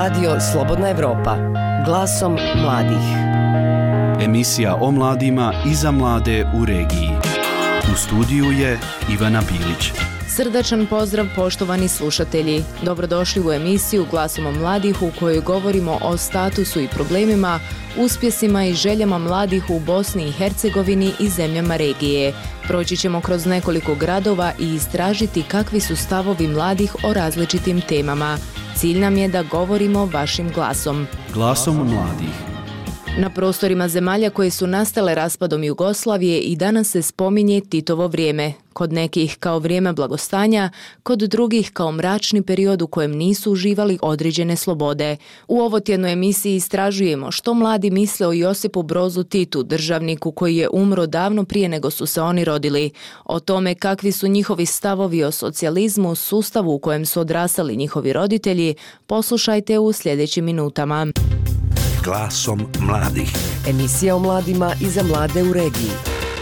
Radio Slobodna Evropa. Glasom mladih. Emisija o mladima i za mlade u regiji. U studiju je Ivana Bilić. Srdačan pozdrav poštovani slušatelji. Dobrodošli u emisiju Glasom mladih u kojoj govorimo o statusu i problemima, uspjesima i željama mladih u Bosni i Hercegovini i zemljama regije. Proći ćemo kroz nekoliko gradova i istražiti kakvi su stavovi mladih o različitim temama. Cilj nam je da govorimo vašim glasom. Glasom mladih. Na prostorima zemalja koje su nastale raspadom Jugoslavije i danas se spominje Titovo vrijeme. Kod nekih kao vrijeme blagostanja, kod drugih kao mračni period u kojem nisu uživali određene slobode. U ovotjednoj emisiji istražujemo što mladi misle o Josipu Brozu Titu, državniku koji je umro davno prije nego su se oni rodili. O tome kakvi su njihovi stavovi o socijalizmu, sustavu u kojem su odrasali njihovi roditelji, poslušajte u sljedećim minutama. Glasom mladih. Emisija o mladima i za mlade u regiji.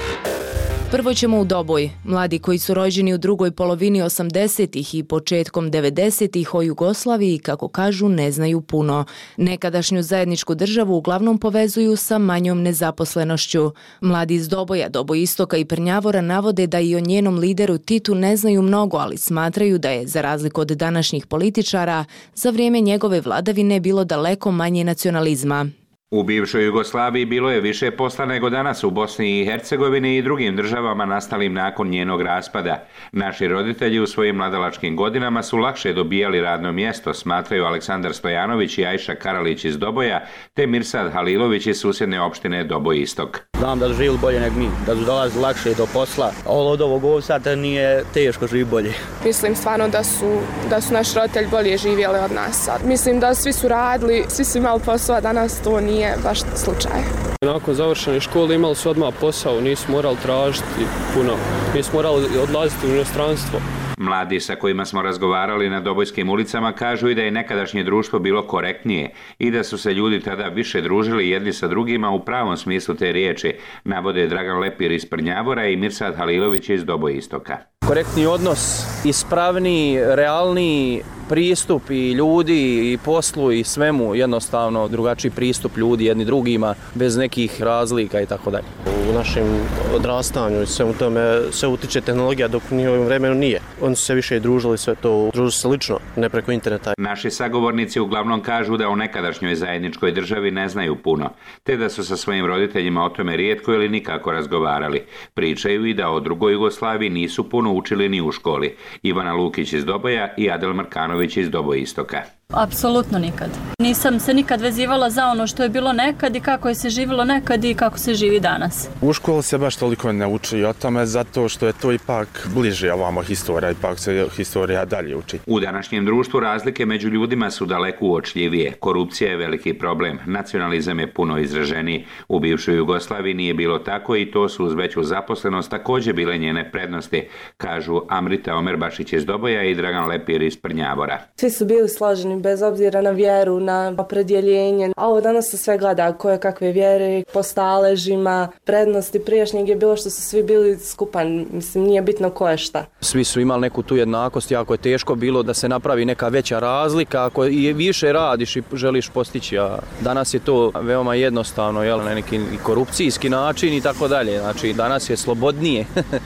Prvo ćemo u Doboj. Mladi koji su rođeni u drugoj polovini 80-ih i početkom 90-ih o Jugoslaviji, kako kažu, ne znaju puno. Nekadašnju zajedničku državu uglavnom povezuju sa manjom nezaposlenošću. Mladi iz Doboja, Doboistoka i Prnjavora navode da i o njenom lideru Titu ne znaju mnogo, ali smatraju da je, za razliku od današnjih političara, za vrijeme njegove vladavine bilo daleko manje nacionalizma. U bivšoj Jugoslaviji bilo je više posla nego danas u Bosni i Hercegovini i drugim državama nastalim nakon njenog raspada. Naši roditelji u svojim mladalačkim godinama su lakše dobijali radno mjesto, smatraju Aleksandar Stojanović i Ajša Karalić iz Doboja, te Mirsad Halilović iz susjedne opštine Doboj-Istok. Znam da su živjeli bolje nego mi, da su dolazili lakše do posla, a od ovog ovsata nije teško živjeti bolje. Mislim stvarno da su naši roditelji bolje živjeli od nas. Mislim da svi su radili, svi su imali posao, a danas to nije baš slučaj. Nakon završene škole imali su odmah posao, nisu morali tražiti puno, nisu morali odlaziti u inostranstvo. Mladi sa kojima smo razgovarali na dobojskim ulicama kažu i da je nekadašnje društvo bilo korektnije i da su se ljudi tada više družili jedni sa drugima u pravom smislu te riječi, navode Dragan Lepir iz Prnjavora i Mirsad Halilović iz Dobojistoka. Korektni odnos, ispravniji, realniji pristup i ljudi i poslu i svemu, jednostavno drugačiji pristup ljudi jedni drugima bez nekih razlika i tako dalje. U našem odrastanju i svemu tome se utiče tehnologija, dok u njihovim vremenu nije. Oni su se više družili, sve to družili se lično, ne preko interneta. Naši sagovornici uglavnom kažu da o nekadašnjoj zajedničkoj državi ne znaju puno, te da su sa svojim roditeljima o tome rijetko ili nikako razgovarali. Pričaju i da o drugoj Jugoslaviji nisu puno učili ni u školi. Ivana Lukić iz Doboja i Adel Markanović iz Dobojistoka. Apsolutno nikad. Nisam se nikad vezivala za ono što je bilo nekad i kako je se živjelo nekad i kako se živi danas. U školi se baš toliko ne uči o tome zato što je to ipak bliže ovamo historija, ipak se historija dalje uči. U današnjem društvu razlike među ljudima su daleko uočljivije. Korupcija je veliki problem, nacionalizam je puno izraženiji. U bivšoj Jugoslaviji nije bilo tako i to su uz veću zaposlenost također bile njene prednosti, kažu Amrita Omerbašić iz Doboja i Dragan Lepir iz Prnjavora. Svi su bili složeni bez obzira na vjeru, na opredjeljenje. A ovo danas se sve gleda koje kakve vjere, po staležima, prednosti prijašnjeg je bilo što su svi bili skupan, mislim nije bitno ko je šta. Svi su imali neku tu jednakost, jako je teško bilo da se napravi neka veća razlika, ako i više radiš i želiš postići, a danas je to veoma jednostavno, jel, na neki korupcijski način i tako dalje, znači danas je slobodnije.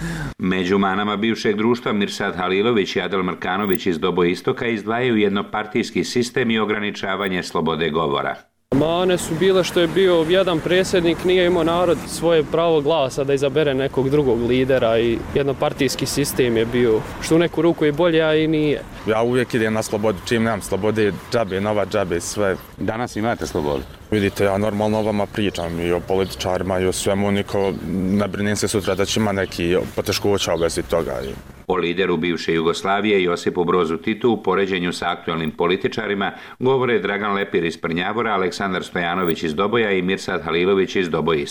Među manama bivšeg društva Mirsad Halilović i Adel Markanović iz Dobojistoka izdvajaju jednopartijski sistem i ograničavanje slobode govora. Mane su bile što je bio jedan predsjednik, nije imao narod svoje pravo glasa da izabere nekog drugog lidera i jednopartijski sistem je bio, što u neku ruku je bolje, a i nije. Ja uvijek idem na slobodu, čim nemam slobode, džabe, nova džabe, sve. Danas imate slobodu? Vidite, ja normalno o vama pričam i o političarima i o svemu, niko ne brinem se sutra da će ima neki poteškoća u vezi toga. O lideru bivše Jugoslavije Josipu Brozu Titu u poređenju sa aktualnim političarima govore Dragan Lepir iz Prnjavora, Aleksandar Stojanović iz Doboja i Mirsad Halilović iz Dobojistoka.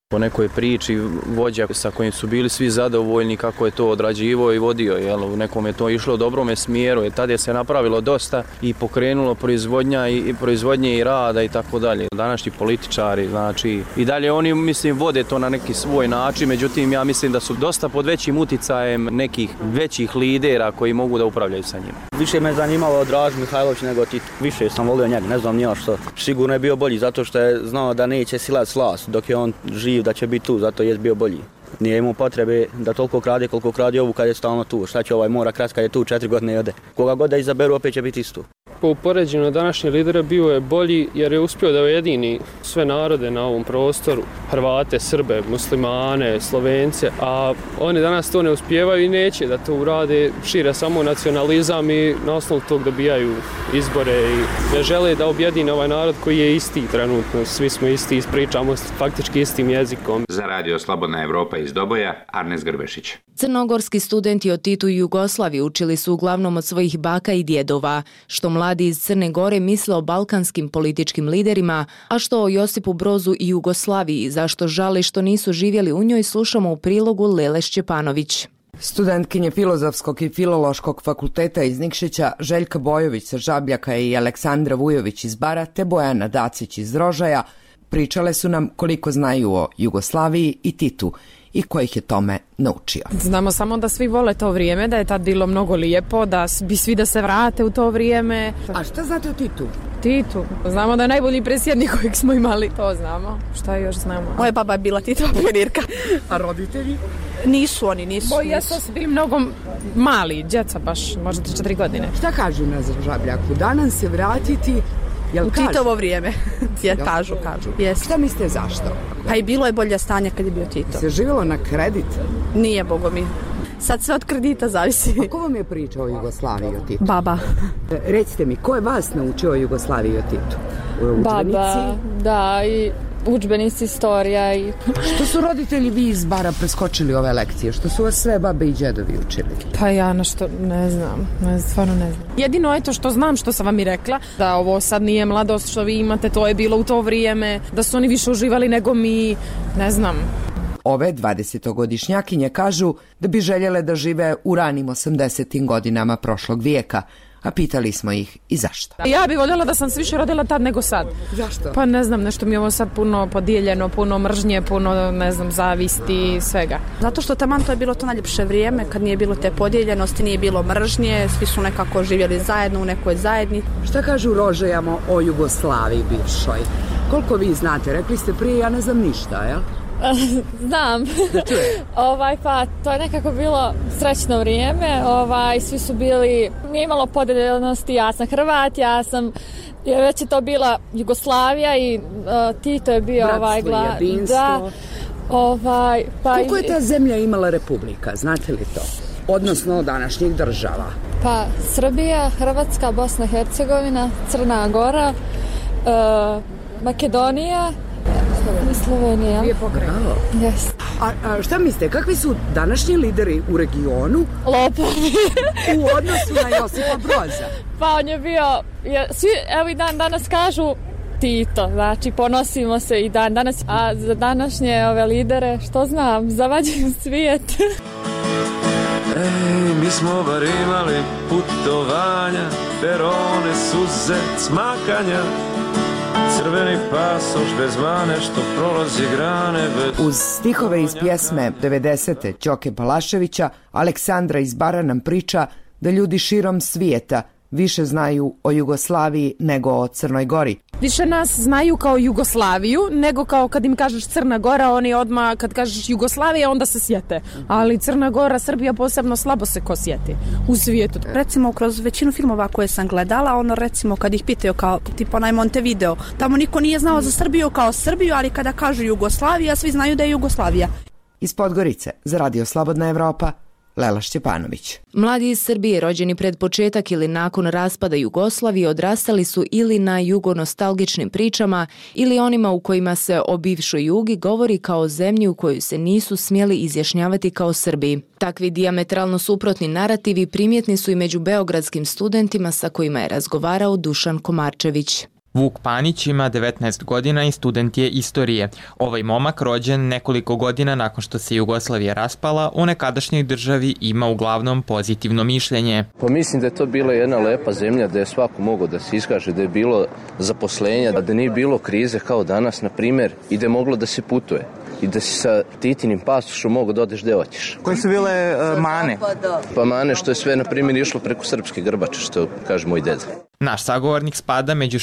Po nekoj priči vođa sa kojim su bili svi zadovoljni kako je to odrađivo i vodio, jel, u nekom je to išlo u dobrome smjeru, jer tad je se napravilo dosta i pokrenulo proizvodnje i rada i tako dalje. Današnji političari, znači, i dalje oni, mislim, vode to na neki svoj način, međutim, ja mislim da su dosta pod većim uticajem nekih većih lidera koji mogu da upravljaju sa njima. Više me zanimalo Draža Mihajlović nego Tito. Više sam volio njega, ne znam nija što. Sigurno je bio bolji zato što je znao da neće silat s vlasti dok je on živ, da će biti tu, zato je bio bolji. Nije imao potrebe da toliko krade koliko krade ovu kad je stalno tu. Šta će ovaj mora krat kad je tu 4 godine i ode. Koga god da izaberu opet će biti isto. Po upoređenju današnje lidere bio je bolji jer je uspio da ujedini sve narode na ovom prostoru. Hrvate, Srbe, muslimane, Slovence, a oni danas to ne uspijevaju i neće da to urade, šire samo nacionalizam i na osnovu tog dobijaju izbore i ne žele da objedine ovaj narod koji je isti trenutno. Svi smo isti, ispričamo faktički istim jezikom. Za Radio Slobodna Evropa iz Doboja, Arnes Grbešić. Crnogorski studenti o Titu i Jugoslaviji učili su uglavnom od svojih baka i djedova, što mladi iz Crne Gore misle o balkanskim političkim liderima, a što o Josipu Brozu i Jugoslaviji, zašto žali što nisu živjeli u njoj, slušamo u prilogu Lele Šćepanović. Studentkinje Filozofskog i Filološkog fakulteta iz Nikšića, Željka Bojović sa Žabljaka i Aleksandra Vujović iz Bara te Bojana Dacić iz Rožaja pričale su nam koliko znaju o Jugoslaviji i Titu i ko ih je tome naučio. Znamo samo da svi vole to vrijeme, da je tad bilo mnogo lijepo, da bi svi da se vrate u to vrijeme. A šta znate o Titu? Titu. Znamo da je najbolji predsjednik kojeg smo imali. To znamo. Šta još znamo? Moja baba je bila Titova pionirka. A roditelji? Nisu. Jesu bili mnogo mali, djeca baš, možda 3-4 godine. Šta kažu na Žabljaku? Da nam se vratiti u Titovo vrijeme. Kažu. Yes. Šta mislite zašto? Pa i bilo je bolje stanje kad je bio Tito. Se živjelo na kredit? Nije, bogo mi. Sad sve od kredita zavisi. A ko vam je pričao o Jugoslaviji i o Titu? Baba. Recite mi, ko je vas naučio o Jugoslaviji i o Titu? Baba, da, i udžbenici, istorija i... Što su roditelji vi iz Bara preskočili ove lekcije? Što su vas sve babe i djedovi učili? Pa ja nešto ne znam, stvarno ne znam. Jedino je to što znam, što sam vam i rekla, da ovo sad nije mladost što vi imate, to je bilo u to vrijeme, da su oni više uživali nego mi, ne znam. Ove 20-godišnjakinje kažu da bi željele da žive u ranim 80. godinama prošlog vijeka, a pitali smo ih i zašto. Ja bih voljela da sam se više rodila tad nego sad. Zašto? Pa ne znam, nešto mi je ovo sad puno podijeljeno, puno mržnje, puno, ne znam, zavisti, svega. Zato što taman to je bilo to najljepše vrijeme, kad nije bilo te podijeljenosti, nije bilo mržnje, svi su nekako živjeli zajedno u nekoj zajednici. Šta kažu Rožajama o Jugoslaviji bivšoj? Koliko vi znate? Rekli ste prije, ja ne znam ništa, jel? Znam. Pa to je nekako bilo srećno vrijeme. Svi su bili, nije imalo podeljenosti, ja sam Hrvat, već je to bila Jugoslavija i Tito je bio bratstvo, jedinstvo. Koliko je ta zemlja imala republika, znate li to? Odnosno današnjih država. Pa Srbija, Hrvatska, Bosna i Hercegovina, Crna Gora, Makedonija, Slovenija. Lijepo kravo. Yes. A šta mislite, kakvi su današnji lideri u regionu? Lopovi. U odnosu na Josipa Broza? Pa on je bio, svi evo i dan danas kažu Tito, znači ponosimo se i dan danas, a za današnje ove lidere, što znam, zavađuju svijet. Mi smo bar imali putovanja, perone, suze, smakanja, crveni pasoš bez mane što prolazi grane bez... Uz stihove iz pjesme 90. Ćoke Balaševića, Aleksandra iz Bara nam priča da ljudi širom svijeta više znaju o Jugoslaviji nego o Crnoj Gori. Više nas znaju kao Jugoslaviju nego kao kad im kažeš Crna Gora, oni odmah kad kažeš Jugoslavija onda se sjete. Ali Crna Gora, Srbija posebno slabo se ko sjeti u svijetu. Recimo kroz većinu filmova koje sam gledala, recimo kad ih pitaju kao tipa onaj Montevideo, tamo niko nije znao za Srbiju kao Srbiju, ali kada kažu Jugoslavija, svi znaju da je Jugoslavija. Iz Podgorice za Radio Slobodna Evropa, Lela Šćepanović. Mladi iz Srbije rođeni pred početak ili nakon raspada Jugoslavije odrastali su ili na jugonostalgičnim pričama ili onima u kojima se o bivšoj Jugi govori kao zemlji u koju se nisu smjeli izjašnjavati kao Srbi. Takvi dijametralno suprotni narativi primjetni su i među beogradskim studentima sa kojima je razgovarao Dušan Komarčević. Vuk Panić ima 19 godina i student je istorije. Ovaj momak, rođen nekoliko godina nakon što se Jugoslavija raspala, u nekadašnjoj državi ima uglavnom pozitivno mišljenje. Pa mislim da je to bila jedna lepa zemlja da je svako mogao da se iskaže, da je bilo zaposlenja, da nije bilo krize kao danas, na primjer, i da je moglo da se putuje. I da si sa Titinim pasošom mogu da odeš gde hoćeš. Koje su bile mane? Pa mane što je sve, na primjer, išlo preko srpske grbače, što kaže moj deda. Naš sagovornik spada među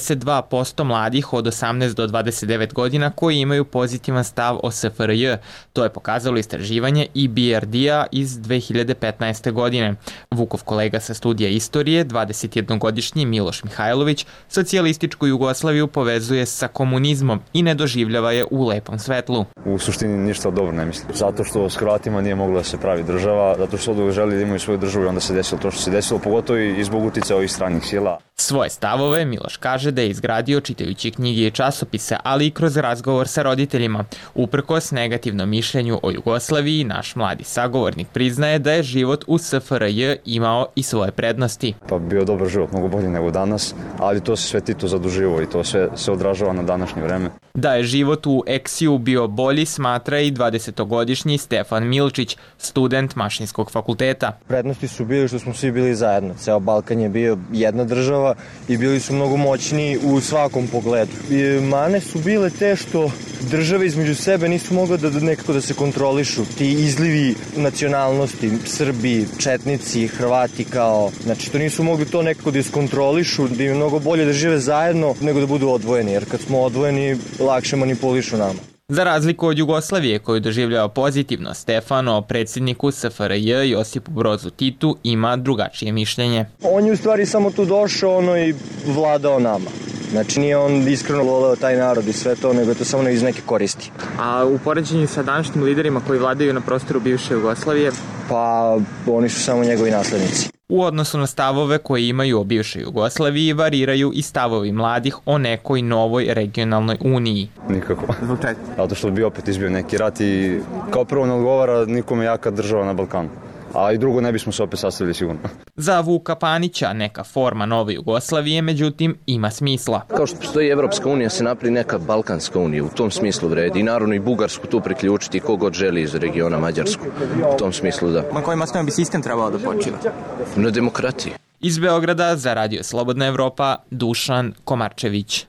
62% mladih od 18 do 29 godina koji imaju pozitivan stav o SFRJ. To je pokazalo istraživanje EBRD-a iz 2015. godine. Vukov kolega sa studija istorije, 21-godišnji Miloš Mihajlović, socijalističku Jugoslaviju povezuje sa komunizmom i ne doživljava je u lepom svetlu. U suštini ništa dobro ne mislim. Zato što s Hrvatima nije mogla da se pravi država, zato što ovdje želi da imaju svoju državu i onda se desilo to što se desilo, pogotovo i zbog uticaja ovih stranih sila. Svoje stavove Miloš kaže da je izgradio čitajući knjige i časopise, ali i kroz razgovor sa roditeljima. Uprkos negativnom mišljenju o Jugoslaviji, naš mladi sagovornik priznaje da je život u SFRJ imao i svoje prednosti. Pa bio dobar život, mnogo bolji nego danas, ali to se sve Tito zaduživo i to sve se odražava na današnje vreme. Da je život u Eksiju bio bolji, smatra i 20-godišnji Stefan Milčić, student Mašinskog fakulteta. Prednosti su bili što smo svi bili zajedno. Ceo Balkan je bio jedna država i bili su mnogo moćniji u svakom pogledu. I mane su bile te što države između sebe nisu mogle nekako da se kontrolišu. Ti izlivi nacionalnosti, Srbi, Četnici, Hrvati kao, znači to nisu mogli to nekako da iskontrolišu, da im je mnogo bolje da žive zajedno nego da budu odvojeni, jer kad smo odvojeni lakše manipulišu nama. Za razliku od Jugoslavije koju doživljava pozitivno, Stefan o predsjedniku SFRJ Josipu Brozu Titu ima drugačije mišljenje. On je u stvari samo tu došao i vladao nama. Znači nije on iskreno voleo taj narod i sve to, nego je to samo iz neke koristi. A u poređenju sa današnjim liderima koji vladaju na prostoru bivše Jugoslavije? Pa oni su samo njegovi naslednici. U odnosu na stavove koje imaju o bivšoj Jugoslaviji variraju i stavovi mladih o nekoj novoj regionalnoj uniji. Nikako. Zato što bi opet izbio neki rat i kao prvo ne odgovara nikome jaka država na Balkanu. A i drugo, ne bismo se opet sastavili sigurno. Za Vuka Panića neka forma nove Jugoslavije, međutim, ima smisla. Kao što postoji Evropska unija, se napravi neka Balkanska unija, u tom smislu vredi. I naravno i Bugarsku tu priključiti, kogod želi iz regiona Mađarsku. U tom smislu da. Na kojim osnovama bi sistem trebao da počiva? Na demokratiji. Iz Beograda za Radio Slobodna Evropa, Dušan Komarčević.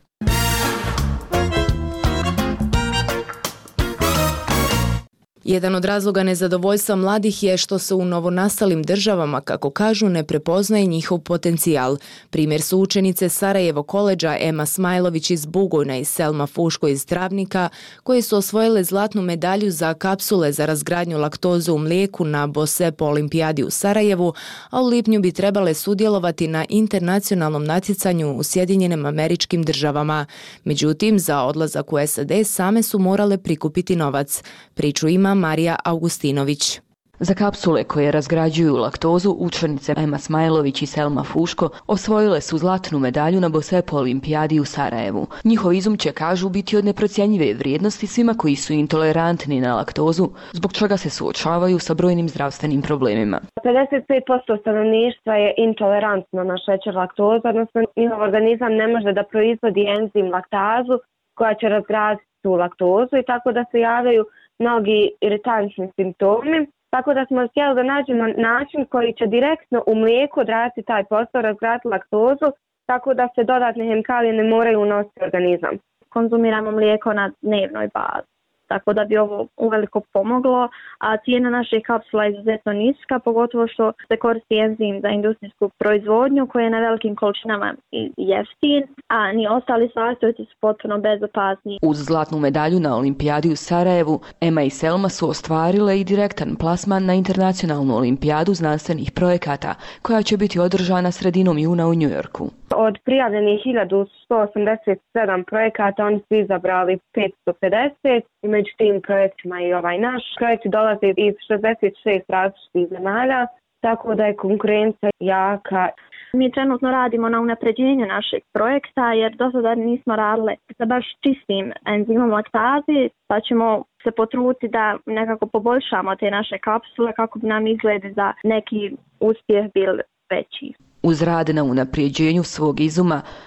Jedan od razloga nezadovoljstva mladih je što se u novonastalim državama, kako kažu, ne prepoznaje njihov potencijal. Primjer su učenice Sarajevo koledža Ema Smajlović iz Bugojna i Selma Fuško iz Travnika, koje su osvojile zlatnu medalju za kapsule za razgradnju laktoze u mlijeku na BOSEP olimpijadi u Sarajevu, a u lipnju bi trebale sudjelovati na internacionalnom natjecanju u Sjedinjenim Američkim Državama. Međutim, za odlazak u SAD same su morale prikupiti novac. Priču ima Marija Augustinović. Za kapsule koje razgrađuju laktozu, učenice Ema Smajlović i Selma Fuško osvojile su zlatnu medalju na BOSEP olimpijadi u Sarajevu. Njihov izum će, kažu, biti od neprocjenjive vrijednosti svima koji su intolerantni na laktozu, zbog čega se suočavaju sa brojnim zdravstvenim problemima. 55% stanovništva je intolerantno na šećer laktozu, odnosno njihov organizam ne može da proizvodi enzim laktazu koja će razgraditi tu laktozu i tako da se javljaju mnogi iritantni simptomi, tako da smo htjeli da nađemo način koji će direktno u mlijeku odraditi taj posao, razgraditi laktozu, tako da se dodatne hemikalije ne moraju unositi u organizam. Konzumiramo mlijeko na dnevnoj bazi, tako da bi ovo uveliko pomoglo, a cijena naših kapsula je izuzetno niska, pogotovo što se koristi enzim za industrijsku proizvodnju koja je na velikim količinama jeftin, a ni ostali sastojci su potpuno bezopasni. Uz zlatnu medalju na olimpijadi u Sarajevu, Ema i Selma su ostvarile i direktan plasman na internacionalnu olimpijadu znanstvenih projekata, koja će biti održana sredinom juna u Njujorku. Od prijavljenih 1187 projekata oni su izabrali 550 i među tim projektima i ovaj naš. Projekti dolaze iz 66 različitih zemalja, tako da je konkurencija jaka. Mi trenutno radimo na unapređenju našeg projekta jer do sada nismo radili sa baš čistim enzimom laktazi, pa ćemo se potruditi da nekako poboljšamo te naše kapsule kako bi nam izgledi za neki uspjeh bil veći. Uz rad na unaprijeđenju svog izuma,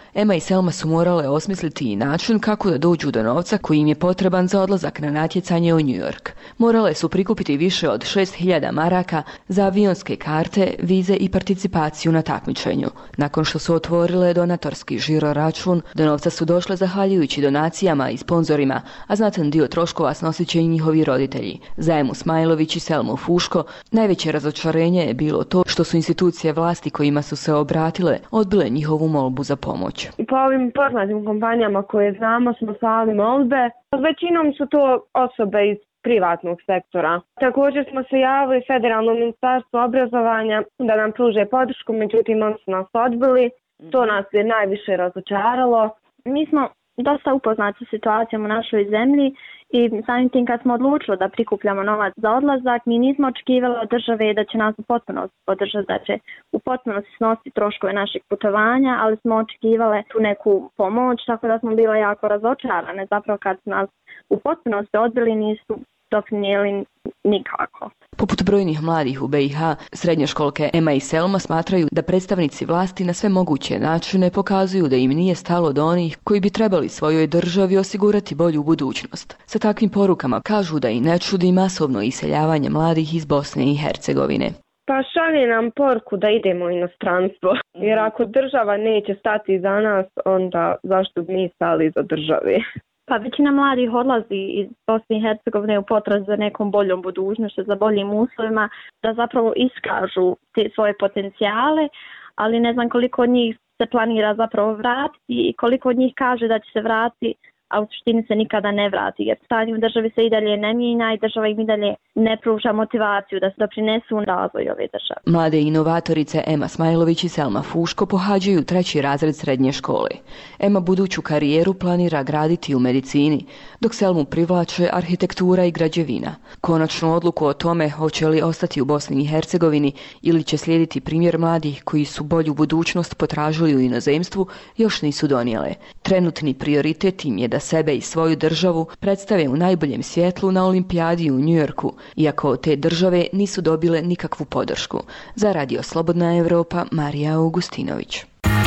Ema i Selma su morale osmisliti i način kako da dođu do novca koji im je potreban za odlazak na natjecanje u New York. Morale su prikupiti više od 6.000 maraka za avionske karte, vize i participaciju na takmičenju. Nakon što su otvorile donatorski žiro račun, do novca su došle zahvaljujući donacijama i sponzorima, a znatan dio troškova snosit će i njihovi roditelji. Za Emu Smajlović i Selmu Fuško najveće razočarenje je bilo to što su institucije vlasti kojima su se obratile odbile njihovu molbu za pomoć. I po ovim poznatim kompanijama koje znamo smo slali molbe. Većinom su to osobe iz privatnog sektora. Također smo se javili Federalnom ministarstvu obrazovanja da nam pruže podršku, međutim oni su nas odbili. To nas je najviše razočaralo. Mi smo dosta upoznati sa situacijom u našoj zemlji i samim tim kad smo odlučili da prikupljamo novac za odlazak, mi nismo očekivali od države da će nas u potpunosti podržati, da će u potpunosti snositi troškove našeg putovanja, ali smo očekivale tu neku pomoć, tako da smo bile jako razočarane. Zapravo kad su nas u potpunosti odbili, nisu doprinijeli nikako. Poput brojnih mladih u BiH, srednjoškolke Ema i Selma smatraju da predstavnici vlasti na sve moguće načine pokazuju da im nije stalo do onih koji bi trebali svojoj državi osigurati bolju budućnost. Sa takvim porukama kažu da i ne čudi masovno iseljavanje mladih iz Bosne i Hercegovine. Pa šalje nam poruku da idemo u inostranstvo, jer ako država neće stati za nas, onda zašto bi mi stali za države? Pa većina mladih odlazi iz Bosne i Hercegovine u potrazi za nekom boljom budućnošću, za boljim uslovima, da zapravo iskažu te svoje potencijale, ali ne znam koliko od njih se planira zapravo vratiti i koliko od njih kaže da će se vratiti, a u suštini se nikada ne vrati, jer stanje u državi se i dalje ne mijenja i država im i dalje ne pruža motivaciju da se doprinesu u razvoj ove države. Mlade inovatorice Ema Smajlović i Selma Fuško pohađaju 3. razred srednje škole. Ema buduću karijeru planira graditi u medicini, dok Selmu privlače arhitektura i građevina. Konačnu odluku o tome hoće li ostati u Bosni i Hercegovini ili će slijediti primjer mladih koji su bolju budućnost potražili u inozemstvu još nisu donijele. Trenutni prioritet im je da sebe i svoju državu predstave u najboljem svjetlu na olimpijadi u New Yorku, iako te države nisu dobile nikakvu podršku. Za Radio Slobodna Evropa, Marija Augustinović.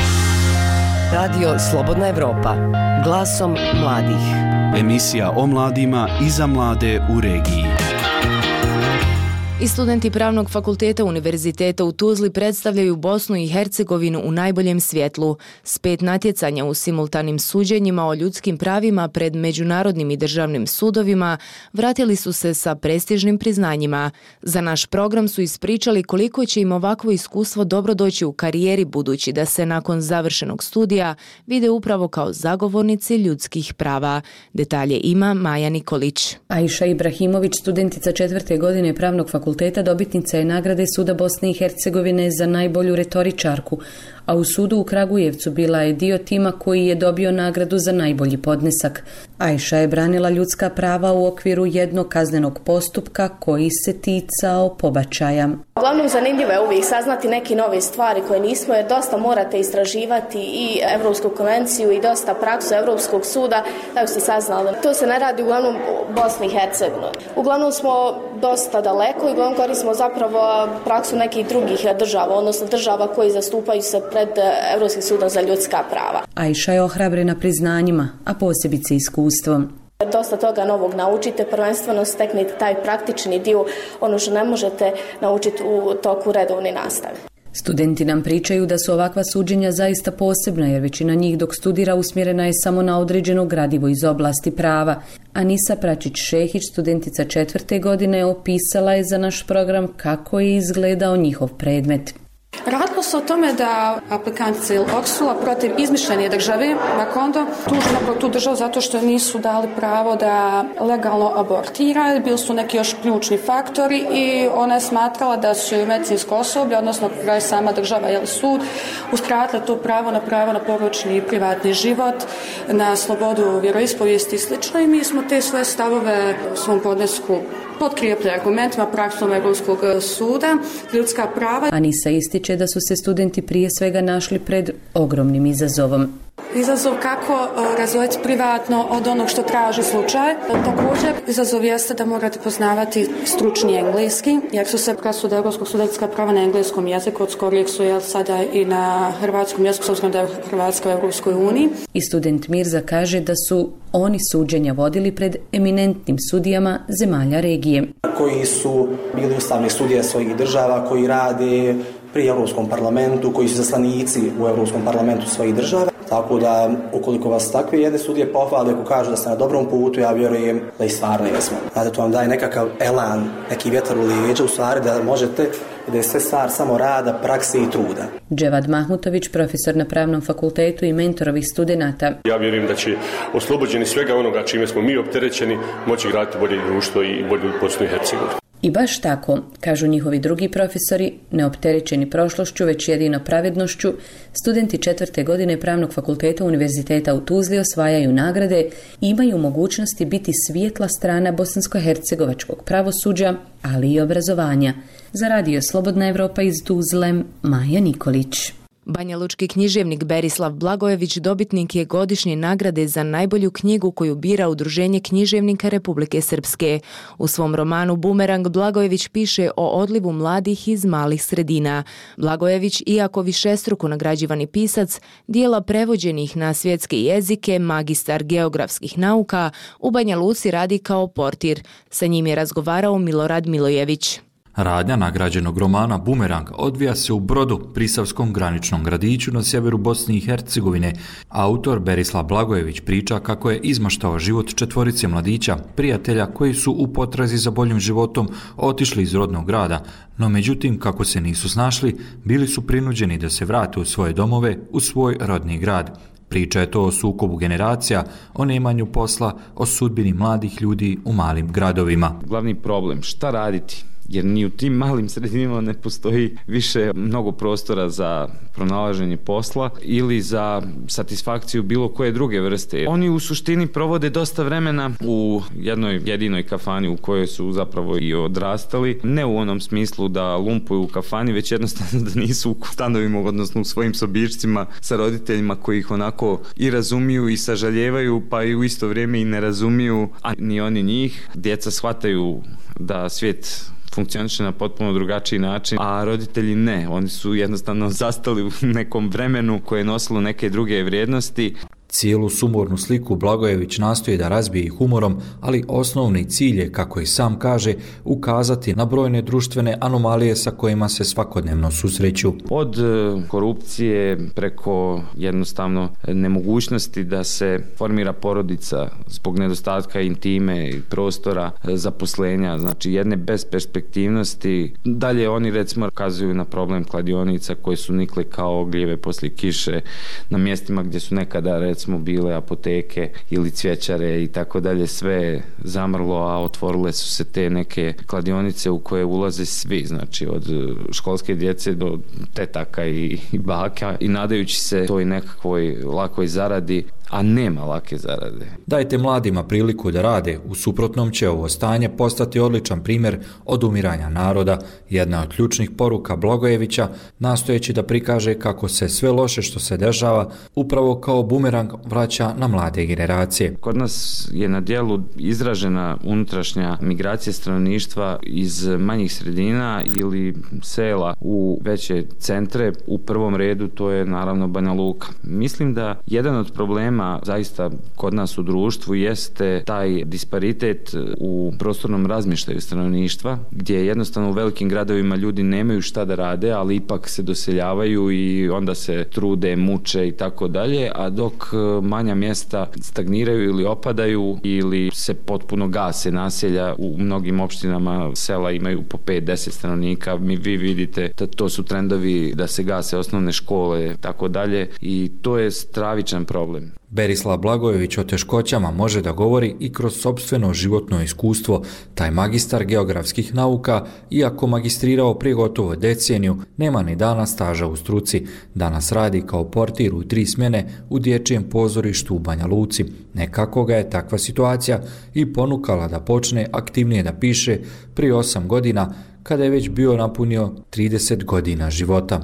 Radio Slobodna Evropa, glasom mladih. Emisija o mladima i za mlade u regiji. I studenti Pravnog fakulteta Univerziteta u Tuzli predstavljaju Bosnu i Hercegovinu u najboljem svjetlu. S 5 natjecanja u simultanim suđenjima o ljudskim pravima pred međunarodnim i državnim sudovima vratili su se sa prestižnim priznanjima. Za naš program su ispričali koliko će im ovakvo iskustvo dobro doći u karijeri, budući da se nakon završenog studija vide upravo kao zagovornici ljudskih prava. Detalje ima Maja Nikolić. Aisha Ibrahimović, studentica 4. godine Pravnog fakulteta, dobitnica je nagrade Suda Bosne i Hercegovine za najbolju retoričarku, a u sudu u Kragujevcu bila je dio tima koji je dobio nagradu za najbolji podnesak. Aisha je branila ljudska prava u okviru jednog kaznenog postupka koji se ticao pobačaja. Uglavnom zanimljivo je uvijek saznati neke nove stvari koje nismo, jer dosta morate istraživati i Evropsku konvenciju i dosta praksu Evropskog suda, tako ste saznali. To se ne radi uglavnom u Bosni i Hercegovini. Uglavnom smo dosta daleko i uglavnom koristimo zapravo praksu nekih drugih država, odnosno država koji zastupaju se pred Evropskim sudom za ljudska prava. Aisha je ohrabrena priznanjima, a posebice iskustvom. Dosta toga novog naučite, prvenstveno steknete taj praktični dio, ono što ne možete naučiti u toku redovne nastave. Studenti nam pričaju da su ovakva suđenja zaista posebna, jer većina njih dok studira usmjerena je samo na određeno gradivo iz oblasti prava. Anisa Pračić-Šehić, studentica 4. godine, opisala je za naš program kako je izgledao njihov predmet. Radilo se o tome da aplikantica odsula protiv izmišljene države Makondo tužila tu državu zato što nisu dali pravo da legalno abortira. Bili su neki još ključni faktori i ona je smatrala da su medicinsko osoblje, odnosno kraj sama država ili sud, uskratile to pravo na porodični i privatni život, na slobodu vjeroispovijesti i sl. I mi smo te svoje stavove u svom podnesku potkrijepili argumentima praksom Evropskog suda, ljudska prava. Anisa ističe da su se studenti prije svega našli pred ogromnim izazovom. Izazov kako razvojiti privatno od onog što traži slučaj. Također, izazov jeste da morate poznavati stručni engleski, jer su se presude Europskog suda prava na engleskom jeziku, od skorijeg su sada i na hrvatskom jeziku, s obzirom da je Hrvatska u Europskoj uniji. I student Mirza kaže da su oni suđenja vodili pred eminentnim sudijama zemalja regije. Koji su bili ustavni sudije svojih država, koji rade pri Europskom parlamentu, koji su zaslanici u Europskom parlamentu svojih država. Tako da, ukoliko vas takve jedne sudije pohvale, ako kažu da ste na dobrom putu, ja vjerujem da i stvarno jesmo. Znate, to vam daje nekakav elan, neki vjetar u leđa, u stvari da možete, da je sve stvar samo rada, prakse i truda. Dževad Mahmutović, profesor na Pravnom fakultetu i mentor ovih studenata. Ja vjerujem da će oslobođeni svega onoga čime smo mi opterećeni moći graditi bolje društvo i bolju Bosnu i Hercegovinu. I baš tako, kažu njihovi drugi profesori, neopterećeni prošlošću, već jedino pravednošću, studenti 4. godine Pravnog fakulteta Univerziteta u Tuzli osvajaju nagrade i imaju mogućnosti biti svijetla strana bosansko-hercegovačkog pravosuđa, ali i obrazovanja. Za radio Slobodna Evropa iz Tuzle, Maja Nikolić. Banjalučki književnik Berislav Blagojević dobitnik je godišnje nagrade za najbolju knjigu koju bira Udruženje književnika Republike Srpske. U svom romanu Bumerang Blagojević piše o odlivu mladih iz malih sredina. Blagojević, iako višestruko nagrađivani pisac, dijela prevođenih na svjetske jezike, magistar geografskih nauka, u Banja Luci radi kao portir. Sa njim je razgovarao Milorad Milojević. Radnja nagrađenog romana Bumerang odvija se u Brodu, prisavskom graničnom gradiću na sjeveru Bosne i Hercegovine. Autor Berislav Blagojević priča kako je izmaštao život 4 mladića, prijatelja koji su u potrazi za boljim životom otišli iz rodnog grada, no međutim kako se nisu snašli, bili su prinuđeni da se vrate u svoje domove, u svoj rodni grad. Priča je to o sukobu generacija, o nemanju posla, o sudbini mladih ljudi u malim gradovima. Glavni problem, šta raditi? Jer ni u tim malim sredinama ne postoji više mnogo prostora za pronalaženje posla ili za satisfakciju bilo koje druge vrste. Oni u suštini provode dosta vremena u jednoj jedinoj kafani u kojoj su zapravo i odrastali. Ne u onom smislu da lumpuju u kafani, već jednostavno da nisu u stanovima, odnosno u svojim sobičcima sa roditeljima koji ih onako i razumiju i sažaljevaju, pa i u isto vrijeme i ne razumiju, a ni oni njih. Djeca shvataju da svijet funkcioniše na potpuno drugačiji način, a roditelji ne. Oni su jednostavno zastali u nekom vremenu koje je nosilo neke druge vrijednosti. Cijelu sumornu sliku Blagojević nastoji da razbije i humorom, ali osnovni cilj je, kako i sam kaže, ukazati na brojne društvene anomalije sa kojima se svakodnevno susreću. Od korupcije preko jednostavno nemogućnosti da se formira porodica zbog nedostatka intime i prostora, zaposlenja, znači jedne besperspektivnosti. Dalje oni recimo kazuju na problem kladionica koje su nikle kao gljive poslije kiše na mjestima gdje su nekada recimo bile apoteke ili cvjećare i tako dalje, sve zamrlo, a otvorile su se te neke kladionice u koje ulaze svi, znači od školske djece do tetaka i baka, i nadajući se toj nekakvoj lakoj zaradi, a nema lake zarade. Dajte mladima priliku da rade, u suprotnom će ovo stanje postati odličan primjer odumiranja naroda, jedna od ključnih poruka Blagojevića, nastojeći da prikaže kako se sve loše što se dešava upravo kao bumerang vraća na mlade generacije. Kod nas je na djelu izražena unutrašnja migracija stanovništva iz manjih sredina ili sela u veće centre. U prvom redu to je naravno Banja Luka. Mislim da jedan od problema zaista kod nas u društvu jeste taj disparitet u prostornom razmještaju stanovništva, gdje jednostavno u velikim gradovima ljudi nemaju šta da rade, ali ipak se doseljavaju i onda se trude, muče i tako dalje, a dok manja mjesta stagniraju ili opadaju ili se potpuno gase naselja. U mnogim opštinama sela imaju po 5-10 stanovnika. Vi vidite da to su trendovi da se gase osnovne škole, tako dalje, i to je stravičan problem. Berislav Blagojević o teškoćama može da govori i kroz sopstveno životno iskustvo. Taj magistar geografskih nauka, iako magistrirao prije gotovo deceniju, nema ni dana staža u struci. Danas radi kao portir u 3 smjene u dječjem pozorištu u Banja Luci. Nekako ga je takva situacija i ponukala da počne aktivnije da piše prije 8 godina, kada je već bio napunio 30 godina života.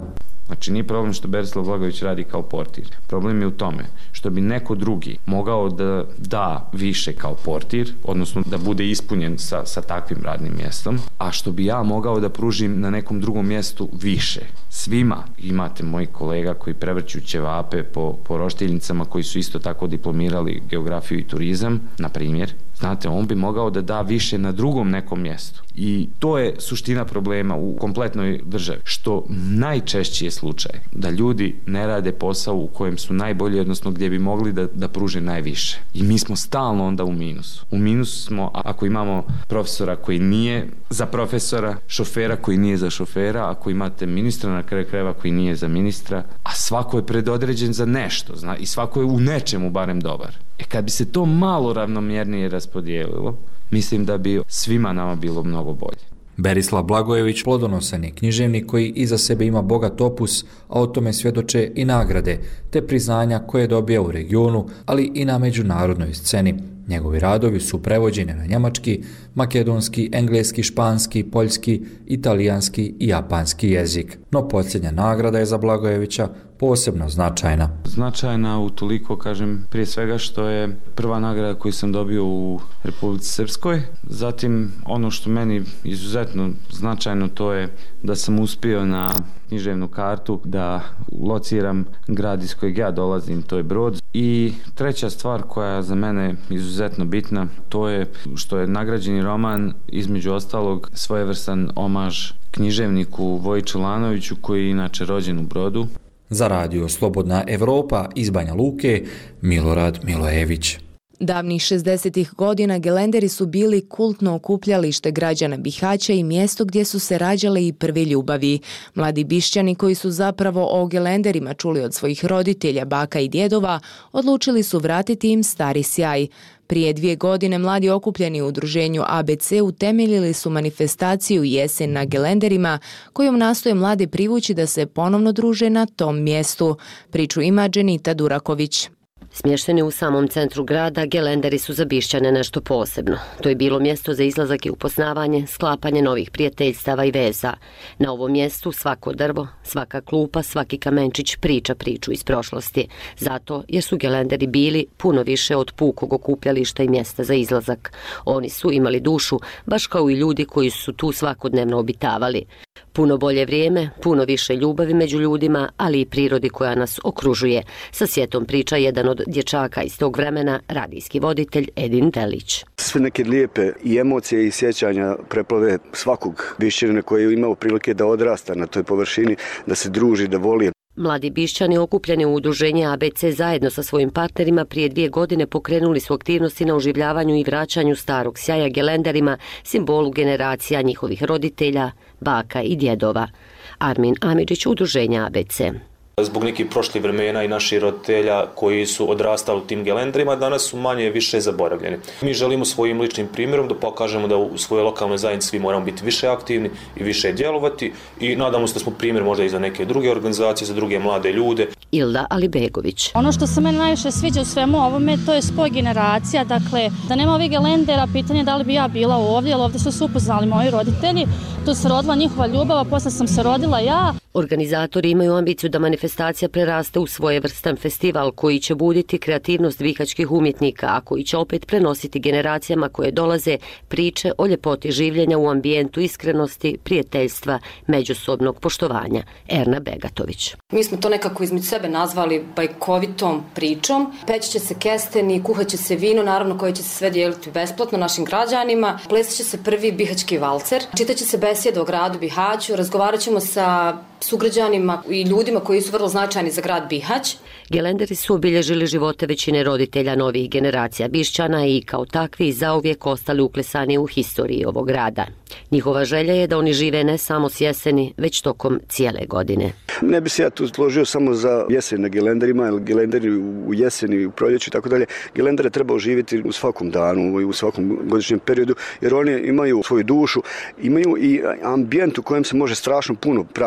Znači nije problem što Berislav Blagojević radi kao portir. Problem je u tome što bi neko drugi mogao da da više kao portir, odnosno da bude ispunjen sa takvim radnim mjestom, a što bi ja mogao da pružim na nekom drugom mjestu više. Svima imate mojih kolega koji prevrću ćevape po roštiljnicama, koji su isto tako diplomirali geografiju i turizam, na primjer. Znate, on bi mogao da da više na drugom nekom mjestu. I to je suština problema u kompletnoj državi, što najčešći je slučaj da ljudi ne rade posao u kojem su najbolji, odnosno gdje bi mogli da pruže najviše. I mi smo stalno onda u minusu. U minusu smo ako imamo profesora koji nije za profesora, šofera koji nije za šofera, ako imate ministra na kraju krajeva koji nije za ministra, a svako je predodređen za nešto, i svako je u nečemu barem dobar. Kad bi se to malo ravnomjernije raspodijelilo, mislim da bi svima nama bilo mnogo bolje. Berislav Blagojević plodonosan je književnik koji iza sebe ima bogat opus, a o tome svjedoče i nagrade, te priznanja koje je dobio u regionu, ali i na međunarodnoj sceni. Njegovi radovi su prevođeni na njemački, makedonski, engleski, španski, poljski, italijanski i japanski jezik. No posljednja nagrada je za Blagojevića posebno značajna. Značajna utoliko, kažem, prije svega što je prva nagrada koju sam dobio u Republici Srpskoj. Zatim, ono što meni izuzetno značajno, to je da sam uspio na književnu kartu da lociram grad iz kojeg ja dolazim, to je Brod. I treća stvar koja je za mene izuzetno bitna, to je što je nagrađeni roman, između ostalog, svojevrstan omaž književniku Voji Čelanoviću, koji je inače rođen u Brodu. Za radio Slobodna Evropa iz Banja Luke, Milorad Milojević. Davnih 60. godina gelenderi su bili kultno okupljalište građana Bihaća i mjesto gdje su se rađale i prve ljubavi. Mladi Bišćani koji su zapravo o gelenderima čuli od svojih roditelja, baka i djedova, odlučili su vratiti im stari sjaj. Prije 2 godine mladi okupljeni u udruženju ABC utemeljili su manifestaciju Jesen na gelenderima, kojom nastoje mlade privući da se ponovno druže na tom mjestu. Priču ima Dženita Duraković. Smješteni u samom centru grada, gelenderi su za Bišćane nešto posebno. To je bilo mjesto za izlazak i upoznavanje, sklapanje novih prijateljstava i veza. Na ovom mjestu svako drvo, svaka klupa, svaki kamenčić priča priču iz prošlosti. Zato jer su gelenderi bili puno više od pukog okupljališta i mjesta za izlazak. Oni su imali dušu, baš kao i ljudi koji su tu svakodnevno obitavali. Puno bolje vrijeme, puno više ljubavi među ljudima, ali i prirodi koja nas okružuje. Sa sjetom priča jedan od dječaka iz tog vremena, radijski voditelj Edin Delić. Sve neke lijepe i emocije i sjećanja preplave svakog Bišćanina koji je imao prilike da odrasta na toj površini, da se druži, da voli. Mladi Bišćani okupljeni u udruženje ABC zajedno sa svojim partnerima prije 2 godine pokrenuli su aktivnosti na oživljavanju i vraćanju starog sjaja gelenderima, simbolu generacija njihovih roditelja, baka i djedova. Armin Amidžić, udruženja ABC. Zbog nekih prošlih vremena i naših roditelja koji su odrastali u tim gelenderima, danas su manje više zaboravljeni. Mi želimo svojim ličnim primjerom da pokažemo da u svojoj lokalnoj zajednici svi moramo biti više aktivni i više djelovati i nadamo se da smo primjer možda i za neke druge organizacije, za druge mlade ljude. Ilda Alibegović. Ono što se meni najviše sviđa u svemu ovome, to je spoj generacija, dakle, da nema ovih gelendera, pitanje da li bi ja bila ovdje, ali ovdje su se upoznali moji roditelji, tu se rodila njihova ljubav, a posle sam se rodila ja. Organizatori imaju ambiciju da manifestacija preraste u svojevrstan festival koji će buditi kreativnost bihaćkih umjetnika, a koji će opet prenositi generacijama koje dolaze priče o ljepoti življenja u ambijentu iskrenosti, prijateljstva, međusobnog poštovanja. Erna Begatović. Mi smo to nekako između sebe nazvali bajkovitom pričom. Peći će se kesteni, kuhaće se vino, naravno koje će se sve dijeliti besplatno našim građanima. Plesat će se prvi bihaćki valcer. Čitaće se besjede o gradu Bihaću, razgovarat ćemo sa sugrađanima i ljudima koji su vrlo značajni za grad Bihać. Gelenderi su obilježili živote većine roditelja novih generacija Bišćana i kao takvi zauvijek ostali uklesani u historiji ovog grada. Njihova želja je da oni žive ne samo s jeseni, već tokom cijele godine. Ne bi se ja tu složio samo za jesen na gelenderima, jer gelenderi u jeseni, u proljeću i tako dalje. Gelendere treba oživjeti u svakom danu i u svakom godišnjem periodu, jer oni imaju svoju dušu, imaju i ambijent u kojem se može strašno puno praviti.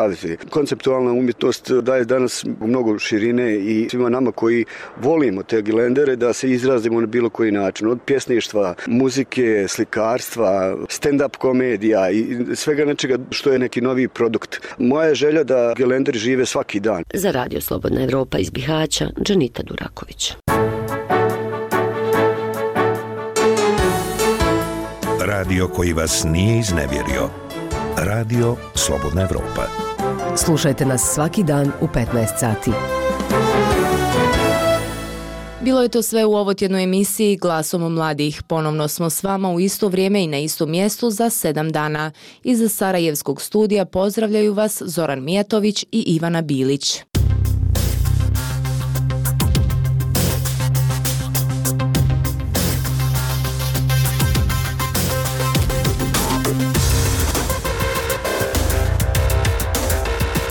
Konceptualna umjetnost daje danas mnogo širine i svima nama koji volimo te gelendere da se izrazimo na bilo koji način. Od pjesništva, muzike, slikarstva, stand-up komedija i svega nečega što je neki novi produkt. Moja je želja da gelenderi žive svaki dan. Za Radio Slobodna Evropa iz Bihaća, Džanita Duraković. Radio koji vas nije iznevjerio. Radio Slobodna Evropa. Slušajte nas svaki dan u 15 sati. Bilo je to sve u ovotjednoj emisiji Glasom mladih. Ponovno smo s vama u isto vrijeme i na istom mjestu za 7 dana. Iz Sarajevskog studija pozdravljaju vas Zoran Mijatović i Ivana Bilić.